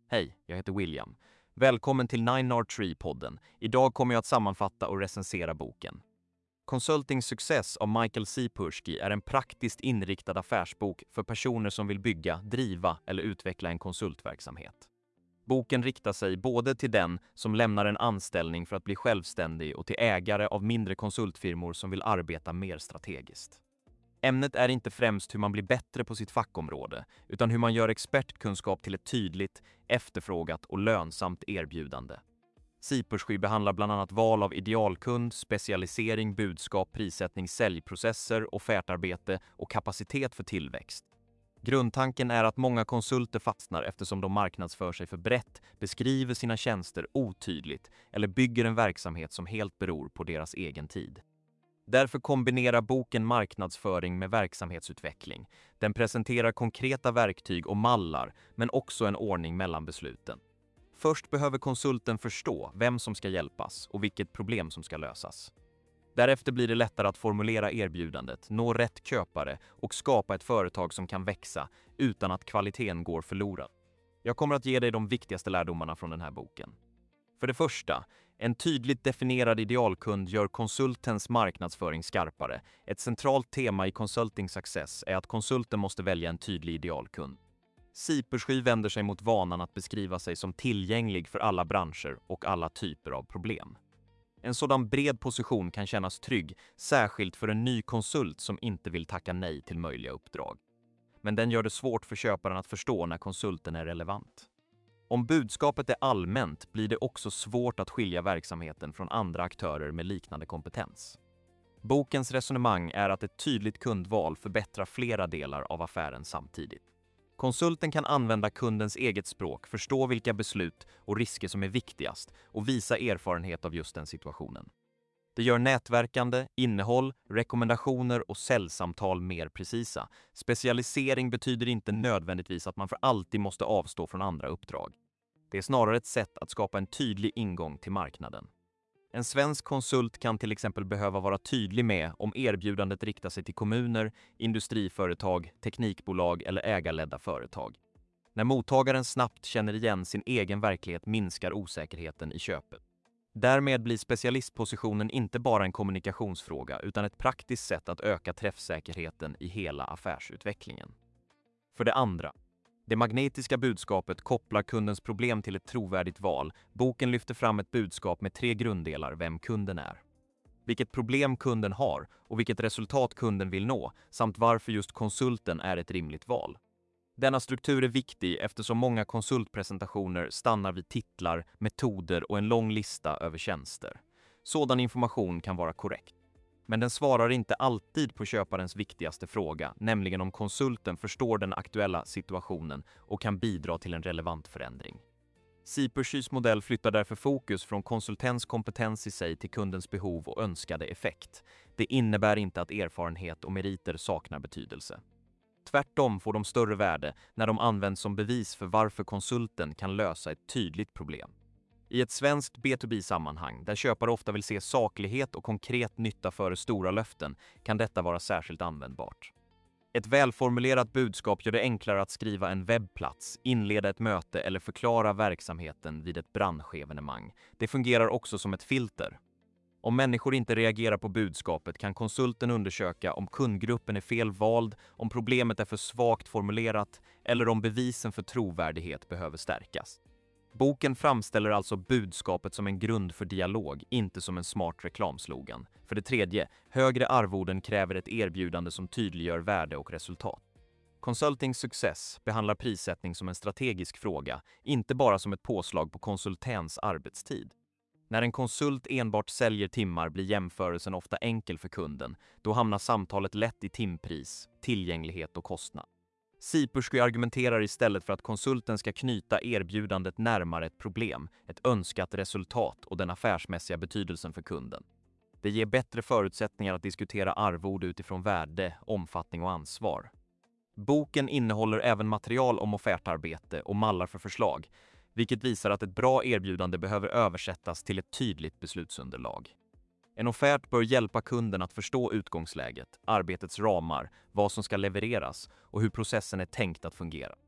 Hej, jag heter William. Välkommen till 9R3-podden. Idag kommer jag att sammanfatta och recensera boken. Consulting Success av Michael Cipursky är en praktiskt inriktad affärsbok för personer som vill bygga, driva eller utveckla en konsultverksamhet. Boken riktar sig både till den som lämnar en anställning för att bli självständig och till ägare av mindre konsultfirmor som vill arbeta mer strategiskt. Ämnet är inte främst hur man blir bättre på sitt fackområde, utan hur man gör expertkunskap till ett tydligt, efterfrågat och lönsamt erbjudande. Cipursky behandlar bland annat val av idealkund, specialisering, budskap, prissättning, säljprocesser, offertarbete och kapacitet för tillväxt. Grundtanken är att många konsulter fastnar eftersom de marknadsför sig för brett, beskriver sina tjänster otydligt eller bygger en verksamhet som helt beror på deras egen tid. Därför kombinerar boken marknadsföring med verksamhetsutveckling. Den presenterar konkreta verktyg och mallar, men också en ordning mellan besluten. Först behöver konsulten förstå vem som ska hjälpas och vilket problem som ska lösas. Därefter blir det lättare att formulera erbjudandet, nå rätt köpare och skapa ett företag som kan växa utan att kvaliteten går förlorad. Jag kommer att ge dig de viktigaste lärdomarna från den här boken. För det första, en tydligt definierad idealkund gör konsultens marknadsföring skarpare. Ett centralt tema i Consulting Success är att konsulten måste välja en tydlig idealkund. Cipursky vänder sig mot vanan att beskriva sig som tillgänglig för alla branscher och alla typer av problem. En sådan bred position kan kännas trygg, särskilt för en ny konsult som inte vill tacka nej till möjliga uppdrag. Men den gör det svårt för köparen att förstå när konsulten är relevant. Om budskapet är allmänt blir det också svårt att skilja verksamheten från andra aktörer med liknande kompetens. Bokens resonemang är att ett tydligt kundval förbättrar flera delar av affären samtidigt. Konsulten kan använda kundens eget språk, förstå vilka beslut och risker som är viktigast och visa erfarenhet av just den situationen. Det gör nätverkande, innehåll, rekommendationer och säljsamtal mer precisa. Specialisering betyder inte nödvändigtvis att man för alltid måste avstå från andra uppdrag. Det är snarare ett sätt att skapa en tydlig ingång till marknaden. En svensk konsult kan till exempel behöva vara tydlig med om erbjudandet riktar sig till kommuner, industriföretag, teknikbolag eller ägarledda företag. När mottagaren snabbt känner igen sin egen verklighet minskar osäkerheten i köpet. Därmed blir specialistpositionen inte bara en kommunikationsfråga utan ett praktiskt sätt att öka träffsäkerheten i hela affärsutvecklingen. För det andra, det magnetiska budskapet kopplar kundens problem till ett trovärdigt val. Boken lyfter fram ett budskap med 3 grunddelar: vem kunden är, vilket problem kunden har och vilket resultat kunden vill nå, samt varför just konsulten är ett rimligt val. Denna struktur är viktig eftersom många konsultpresentationer stannar vid titlar, metoder och en lång lista över tjänster. Sådan information kan vara korrekt, men den svarar inte alltid på köparens viktigaste fråga, nämligen om konsulten förstår den aktuella situationen och kan bidra till en relevant förändring. Cipursky's modell flyttar därför fokus från konsultens kompetens i sig till kundens behov och önskade effekt. Det innebär inte att erfarenhet och meriter saknar betydelse. Tvärtom får de större värde när de används som bevis för varför konsulten kan lösa ett tydligt problem. I ett svenskt B2B-sammanhang, där köpare ofta vill se saklighet och konkret nytta före stora löften, kan detta vara särskilt användbart. Ett välformulerat budskap gör det enklare att skriva en webbplats, inleda ett möte eller förklara verksamheten vid ett branschevenemang. Det fungerar också som ett filter. Om människor inte reagerar på budskapet kan konsulten undersöka om kundgruppen är fel vald, om problemet är för svagt formulerat eller om bevisen för trovärdighet behöver stärkas. Boken framställer alltså budskapet som en grund för dialog, inte som en smart reklamslogan. För det tredje, högre arvoden kräver ett erbjudande som tydliggör värde och resultat. Consulting Success behandlar prissättning som en strategisk fråga, inte bara som ett påslag på konsultens arbetstid. När en konsult enbart säljer timmar blir jämförelsen ofta enkel för kunden. Då hamnar samtalet lätt i timpris, tillgänglighet och kostnad. Cipursky argumenterar istället för att konsulten ska knyta erbjudandet närmare ett problem, ett önskat resultat och den affärsmässiga betydelsen för kunden. Det ger bättre förutsättningar att diskutera arvode utifrån värde, omfattning och ansvar. Boken innehåller även material om offertarbete och mallar för förslag, vilket visar att ett bra erbjudande behöver översättas till ett tydligt beslutsunderlag. En offert bör hjälpa kunden att förstå utgångsläget, arbetets ramar, vad som ska levereras och hur processen är tänkt att fungera.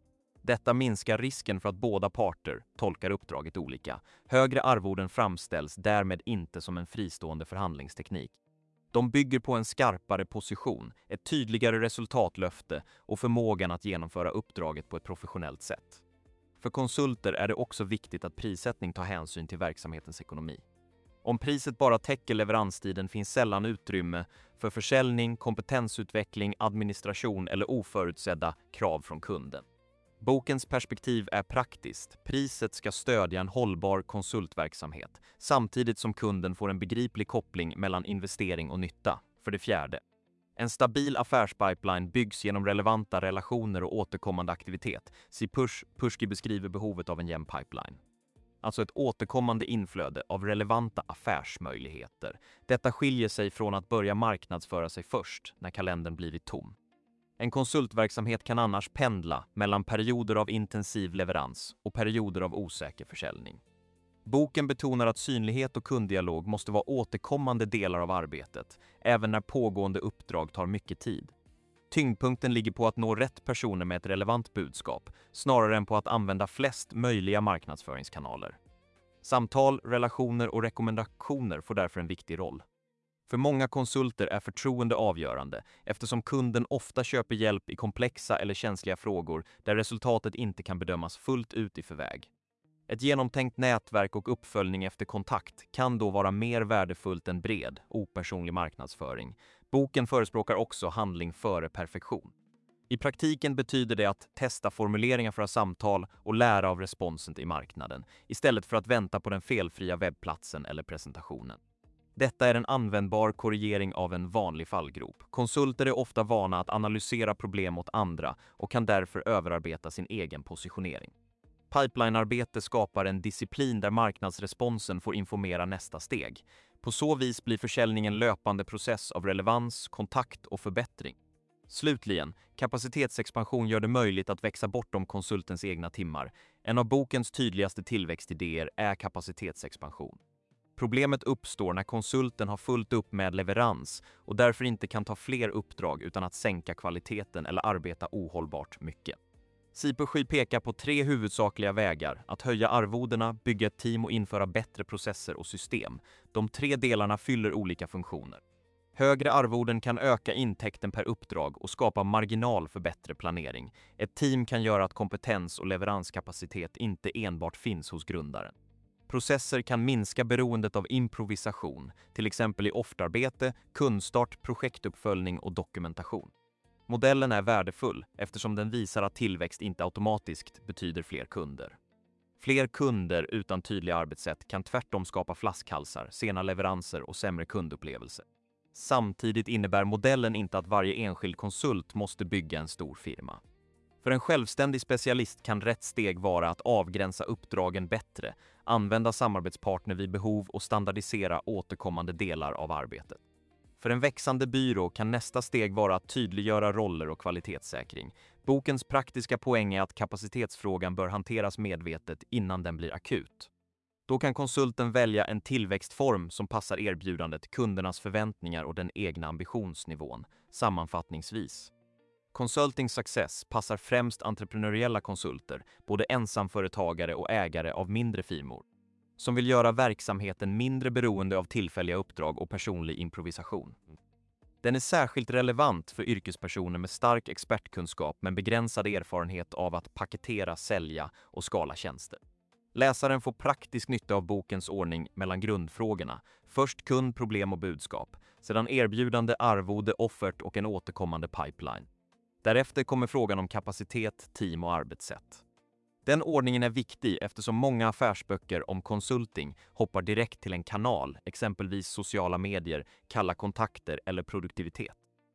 Detta minskar risken för att båda parter tolkar uppdraget olika. Högre arvoden framställs därmed inte som en fristående förhandlingsteknik. De bygger på en skarpare position, ett tydligare resultatlöfte och förmågan att genomföra uppdraget på ett professionellt sätt. För konsulter är det också viktigt att prissättning tar hänsyn till verksamhetens ekonomi. Om priset bara täcker leveranstiden finns sällan utrymme för försäljning, kompetensutveckling, administration eller oförutsedda krav från kunden. Bokens perspektiv är praktiskt. Priset ska stödja en hållbar konsultverksamhet, samtidigt som kunden får en begriplig koppling mellan investering och nytta. För det fjärde. En stabil affärspipeline byggs genom relevanta relationer och återkommande aktivitet. Pushki beskriver behovet av en jämn pipeline. Alltså ett återkommande inflöde av relevanta affärsmöjligheter. Detta skiljer sig från att börja marknadsföra sig först när kalendern blivit tom. En konsultverksamhet kan annars pendla mellan perioder av intensiv leverans och perioder av osäker försäljning. Boken betonar att synlighet och kunddialog måste vara återkommande delar av arbetet, även när pågående uppdrag tar mycket tid. Tyngdpunkten ligger på att nå rätt personer med ett relevant budskap, snarare än på att använda flest möjliga marknadsföringskanaler. Samtal, relationer och rekommendationer får därför en viktig roll. För många konsulter är förtroende avgörande eftersom kunden ofta köper hjälp i komplexa eller känsliga frågor där resultatet inte kan bedömas fullt ut i förväg. Ett genomtänkt nätverk och uppföljning efter kontakt kan då vara mer värdefullt än bred, opersonlig marknadsföring. Boken förespråkar också handling före perfektion. I praktiken betyder det att testa formuleringar för samtal och lära av responsen i marknaden, istället för att vänta på den felfria webbplatsen eller presentationen. Detta är en användbar korrigering av en vanlig fallgrop. Konsulter är ofta vana att analysera problem åt andra och kan därför överarbeta sin egen positionering. Pipelinearbete skapar en disciplin där marknadsresponsen får informera nästa steg. På så vis blir försäljningen en löpande process av relevans, kontakt och förbättring. Slutligen, kapacitetsexpansion gör det möjligt att växa bortom konsultens egna timmar. En av bokens tydligaste tillväxtidéer är kapacitetsexpansion. Problemet uppstår när konsulten har fullt upp med leverans och därför inte kan ta fler uppdrag utan att sänka kvaliteten eller arbeta ohållbart mycket. Pushki pekar på 3 huvudsakliga vägar: att höja arvodena, bygga ett team och införa bättre processer och system. De 3 delarna fyller olika funktioner. Högre arvoden kan öka intäkten per uppdrag och skapa marginal för bättre planering. Ett team kan göra att kompetens och leveranskapacitet inte enbart finns hos grundaren. Processer kan minska beroendet av improvisation, till exempel i oftarbete, kundstart, projektuppföljning och dokumentation. Modellen är värdefull eftersom den visar att tillväxt inte automatiskt betyder fler kunder. Fler kunder utan tydliga arbetssätt kan tvärtom skapa flaskhalsar, sena leveranser och sämre kundupplevelse. Samtidigt innebär modellen inte att varje enskild konsult måste bygga en stor firma. För en självständig specialist kan rätt steg vara att avgränsa uppdragen bättre, använda samarbetspartner vid behov och standardisera återkommande delar av arbetet. För en växande byrå kan nästa steg vara att tydliggöra roller och kvalitetssäkring. Bokens praktiska poäng är att kapacitetsfrågan bör hanteras medvetet innan den blir akut. Då kan konsulten välja en tillväxtform som passar erbjudandet, kundernas förväntningar och den egna ambitionsnivån. Sammanfattningsvis. Consulting Success passar främst entreprenöriella konsulter, både ensamföretagare och ägare av mindre firmor, som vill göra verksamheten mindre beroende av tillfälliga uppdrag och personlig improvisation. Den är särskilt relevant för yrkespersoner med stark expertkunskap men begränsad erfarenhet av att paketera, sälja och skala tjänster. Läsaren får praktisk nytta av bokens ordning mellan grundfrågorna. Först kund, problem och budskap. Sedan erbjudande, arvode, offert och en återkommande pipeline. Därefter kommer frågan om kapacitet, team och arbetssätt. Den ordningen är viktig eftersom många affärsböcker om konsulting hoppar direkt till en kanal, exempelvis sociala medier, kalla kontakter eller produktivitet.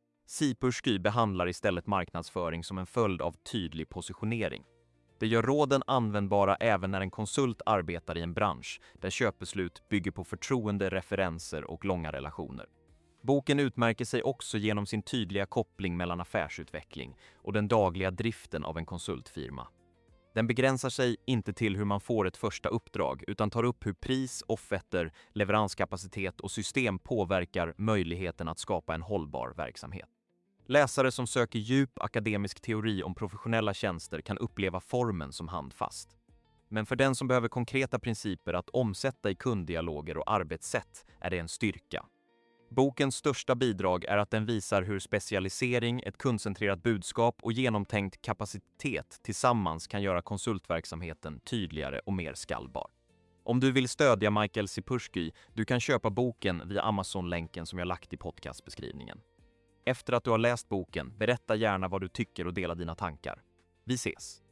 Pushki behandlar istället marknadsföring som en följd av tydlig positionering. Det gör råden användbara även när en konsult arbetar i en bransch där köpbeslut bygger på förtroende, referenser och långa relationer. Boken utmärker sig också genom sin tydliga koppling mellan affärsutveckling och den dagliga driften av en konsultfirma. Den begränsar sig inte till hur man får ett första uppdrag utan tar upp hur pris, offerter, leveranskapacitet och system påverkar möjligheten att skapa en hållbar verksamhet. Läsare som söker djup akademisk teori om professionella tjänster kan uppleva formen som handfast. Men för den som behöver konkreta principer att omsätta i kunddialoger och arbetssätt är det en styrka. Bokens största bidrag är att den visar hur specialisering, ett kundcentrerat budskap och genomtänkt kapacitet tillsammans kan göra konsultverksamheten tydligare och mer skallbar. Om du vill stödja Michael Szypursky, du kan köpa boken via Amazon-länken som jag lagt i podcastbeskrivningen. Efter att du har läst boken, berätta gärna vad du tycker och dela dina tankar. Vi ses!